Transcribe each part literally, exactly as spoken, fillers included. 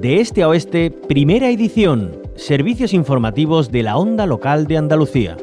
De este a oeste, primera edición. Servicios informativos de la Onda Local de Andalucía.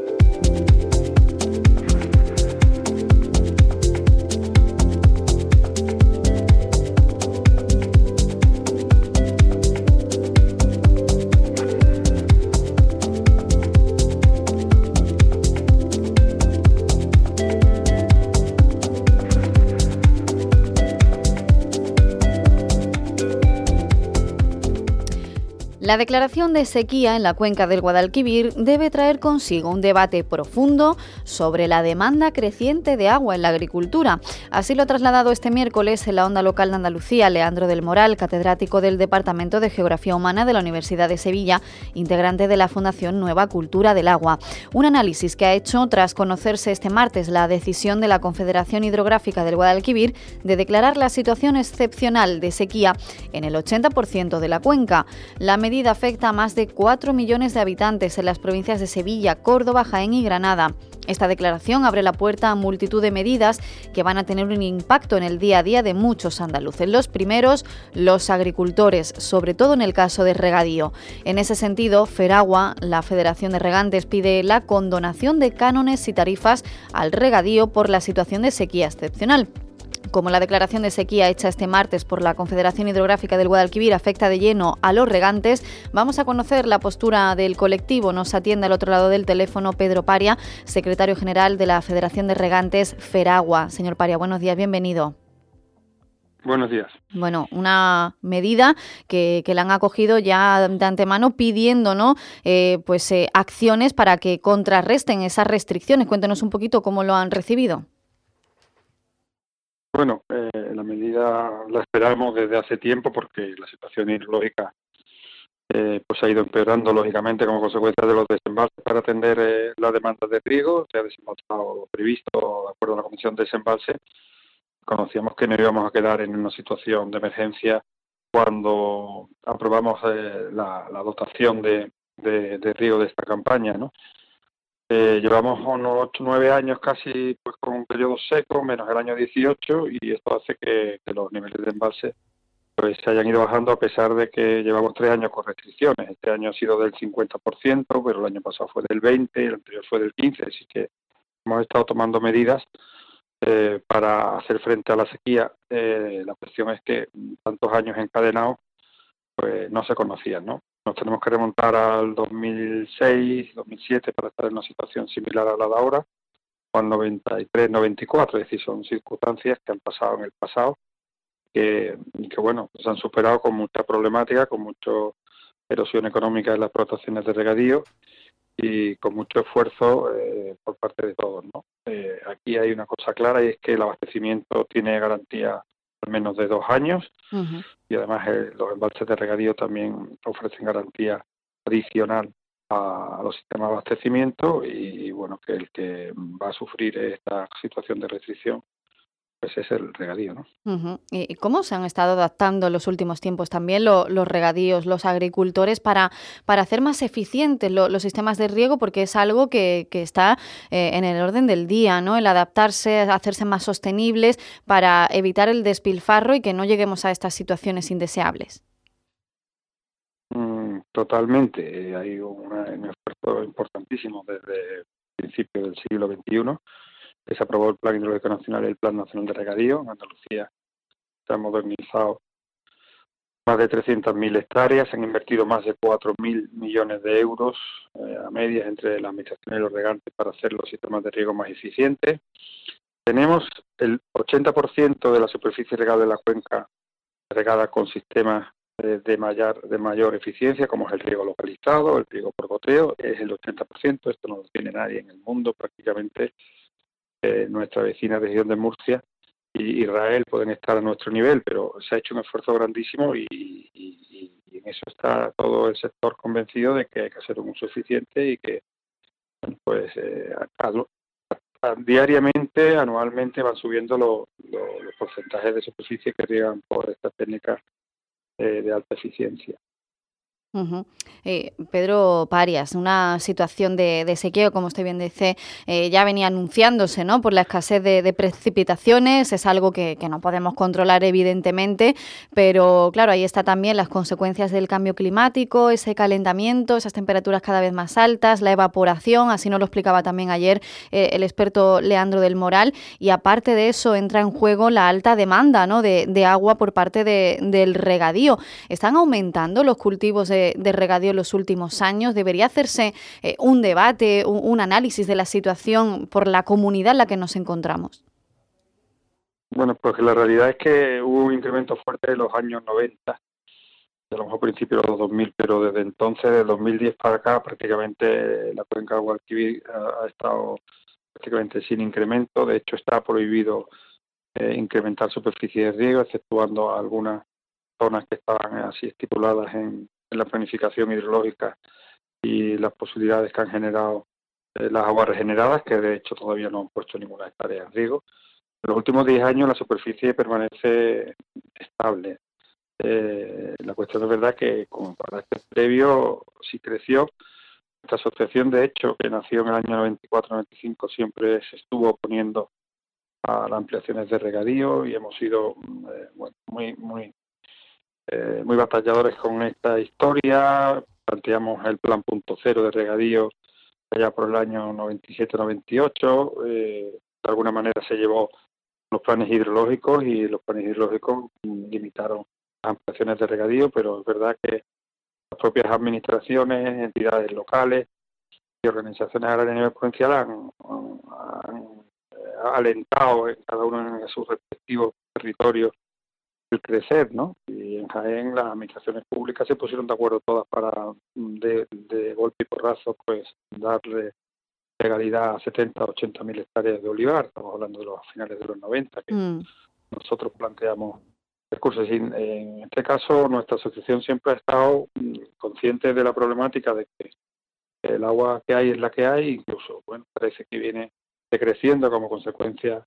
La declaración de sequía en la cuenca del Guadalquivir debe traer consigo un debate profundo sobre la demanda creciente de agua en la agricultura. Así lo ha trasladado este miércoles en la Onda Local de Andalucía Leandro del Moral, catedrático del Departamento de Geografía Humana de la Universidad de Sevilla, integrante de la Fundación Nueva Cultura del Agua. Un análisis que ha hecho tras conocerse este martes la decisión de la Confederación Hidrográfica del Guadalquivir de declarar la situación excepcional de sequía en el ochenta por ciento de la cuenca. La medida afecta a más de cuatro millones de habitantes en las provincias de Sevilla, Córdoba, Jaén y Granada. Esta declaración abre la puerta a multitud de medidas que van a tener un impacto en el día a día de muchos andaluces. Los primeros, los agricultores, sobre todo en el caso de regadío. En ese sentido, Feragua, la Federación de Regantes, pide la condonación de cánones y tarifas al regadío por la situación de sequía excepcional. Como la declaración de sequía hecha este martes por la Confederación Hidrográfica del Guadalquivir afecta de lleno a los regantes, vamos a conocer la postura del colectivo. Nos atiende al otro lado del teléfono Pedro Paria, secretario general de la Federación de Regantes Feragua. Señor Paria, buenos días, bienvenido. Buenos días. Bueno, una medida que, que la han acogido ya de antemano pidiendo, ¿no? Eh, pues eh, acciones para que contrarresten esas restricciones. Cuéntenos un poquito cómo lo han recibido. Bueno, eh, la medida la esperábamos desde hace tiempo porque la situación hidrológica eh, pues ha ido empeorando lógicamente como consecuencia de los desembalses para atender eh, la demanda de riego. Se ha desembalsado lo previsto de acuerdo a la Comisión de Desembalse. Conocíamos que no íbamos a quedar en una situación de emergencia cuando aprobamos eh, la, la dotación de, de, de riego de esta campaña, ¿no? Eh, llevamos unos ocho o nueve años casi pues con un periodo seco, menos el año dieciocho, y esto hace que, que los niveles de embalse pues se hayan ido bajando a pesar de que llevamos tres años con restricciones. Este año ha sido del cincuenta por ciento, pero el año pasado fue del veinte por ciento, el anterior fue del quince por ciento, así que hemos estado tomando medidas eh, para hacer frente a la sequía. Eh, la cuestión es que tantos años encadenados pues no se conocían, ¿no? Nos tenemos que remontar al dos mil seis, dos mil siete para estar en una situación similar a la de ahora, o al noventa y tres, noventa y cuatro, es decir, son circunstancias que han pasado en el pasado, que, que bueno, se han superado con mucha problemática, con mucha erosión económica en las explotaciones de regadío y con mucho esfuerzo eh, por parte de todos, ¿no? Eh, aquí hay una cosa clara y es que el abastecimiento tiene garantía al menos de dos años. Uh-huh. Y además eh, los embalses de regadío también ofrecen garantía adicional a, a los sistemas de abastecimiento y, y bueno, que el que va a sufrir esta situación de restricción pues es el regadío, ¿no? Uh-huh. ¿Y cómo se han estado adaptando en los últimos tiempos también lo, los regadíos, los agricultores para, para hacer más eficientes lo, los sistemas de riego? Porque es algo que, que está eh, en el orden del día, ¿no? El adaptarse, hacerse más sostenibles para evitar el despilfarro y que no lleguemos a estas situaciones indeseables. Mm, totalmente. Hay una, un esfuerzo importantísimo desde el principio del siglo veintiuno. Se aprobó el Plan Hidrológico Nacional y el Plan Nacional de Regadío. En Andalucía se han modernizado más de trescientas mil hectáreas, se han invertido más de cuatro mil millones de euros eh, a medias entre la administración y los regantes para hacer los sistemas de riego más eficientes. Tenemos el ochenta por ciento de la superficie regada de la cuenca regada con sistemas eh, de, mayor, de mayor eficiencia, como es el riego localizado, el riego por goteo, es el ochenta por ciento. Esto no lo tiene nadie en el mundo prácticamente. Eh, nuestra vecina región de Murcia y Israel pueden estar a nuestro nivel, pero se ha hecho un esfuerzo grandísimo y, y, y en eso está todo el sector convencido de que hay que hacer un uso eficiente y que pues eh, a, a, a, diariamente, anualmente van subiendo lo, lo, los porcentajes de superficie que riegan por estas técnicas eh, de alta eficiencia. Uh-huh. Eh, Pedro Parias, una situación de, de sequía, como usted bien dice, eh, ya venía anunciándose, ¿no?, por la escasez de, de precipitaciones. Es algo que, que no podemos controlar, evidentemente, pero claro, ahí está también las consecuencias del cambio climático, ese calentamiento, esas temperaturas cada vez más altas, la evaporación, así nos lo explicaba también ayer eh, el experto Leandro del Moral, y aparte de eso entra en juego la alta demanda, ¿no?, de, de agua por parte de, del regadío. ¿Están aumentando los cultivos de, de regadío en los últimos años? ¿Debería hacerse eh, un debate, un, un análisis de la situación por la comunidad en la que nos encontramos? Bueno, pues la realidad es que hubo un incremento fuerte en los años noventa, a lo mejor principios de los dos mil, pero desde entonces, de dos mil diez para acá, prácticamente la cuenca de Guadalquivir ha, ha estado prácticamente sin incremento. De hecho, está prohibido eh, incrementar superficie de riego, exceptuando algunas zonas que estaban así estipuladas en, en la planificación hidrológica y las posibilidades que han generado eh, las aguas regeneradas, que de hecho todavía no han puesto ninguna hectárea en riego. En los últimos diez años la superficie permanece estable. Eh, la cuestión es verdad que, como para este previo, sí creció. Esta asociación, de hecho, que nació en el año noventa y cuatro noventa y cinco, siempre se estuvo oponiendo a las ampliaciones de regadío y hemos sido eh, bueno, muy muy eh, muy batalladores con esta historia. Planteamos el plan punto cero de regadío allá por el año noventa y siete noventa y ocho. Eh, de alguna manera se llevó los planes hidrológicos y los planes hidrológicos limitaron las ampliaciones de regadío, pero es verdad que las propias administraciones, entidades locales y organizaciones agrarias a nivel provincial han, han, han eh, alentado en cada uno en sus respectivos territorios el crecer, ¿no? Y en Jaén las administraciones públicas se pusieron de acuerdo todas para de, de golpe y porrazo pues darle legalidad a setenta, ochenta mil hectáreas de olivar. Estamos hablando de los finales de los noventa, que Mm. nosotros planteamos recursos. Y en este caso, nuestra asociación siempre ha estado consciente de la problemática de que el agua que hay es la que hay, incluso, bueno, parece que viene decreciendo como consecuencia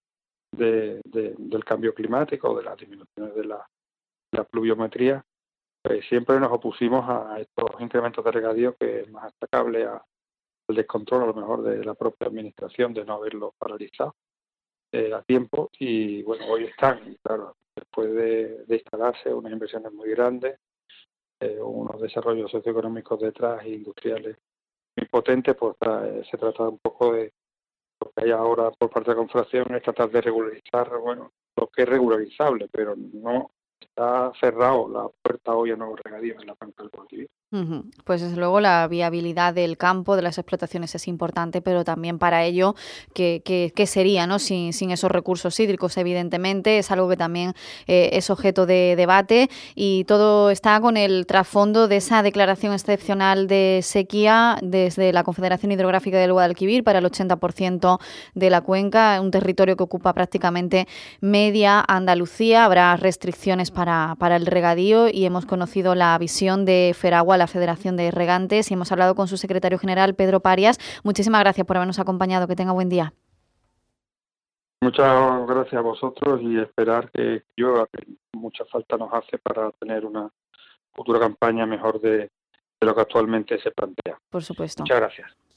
de, de, del cambio climático, de las disminuciones de la, la pluviometría. Pues siempre nos opusimos a estos incrementos de regadío, que es más atacable a el descontrol a lo mejor de la propia administración de no haberlo paralizado eh, a tiempo. Y bueno, hoy están, claro, después de, de instalarse unas inversiones muy grandes, eh, unos desarrollos socioeconómicos detrás e industriales muy potentes, pues eh, se trata un poco de lo que hay ahora por parte de la Confederación, es tratar de regularizar, bueno, lo que es regularizable, pero no está cerrado la puerta hoy a nuevos regadíos en la cuenca del Guadalquivir. Uh-huh. Pues desde luego la viabilidad del campo, de las explotaciones es importante, pero también para ello, ¿qué, qué, qué sería, ¿no?, sin, sin esos recursos hídricos? Evidentemente es algo que también eh, es objeto de debate, y todo está con el trasfondo de esa declaración excepcional de sequía desde la Confederación Hidrográfica del Guadalquivir para el ochenta por ciento de la cuenca, un territorio que ocupa prácticamente media Andalucía. Habrá restricciones para, para el regadío, y hemos conocido la visión de Feragua, la Federación de Regantes, y hemos hablado con su secretario general, Pedro Parias. Muchísimas gracias por habernos acompañado. Que tenga buen día. Muchas gracias a vosotros, y esperar que llueva, que mucha falta nos hace para tener una futura campaña mejor de, de lo que actualmente se plantea. Por supuesto. Muchas gracias.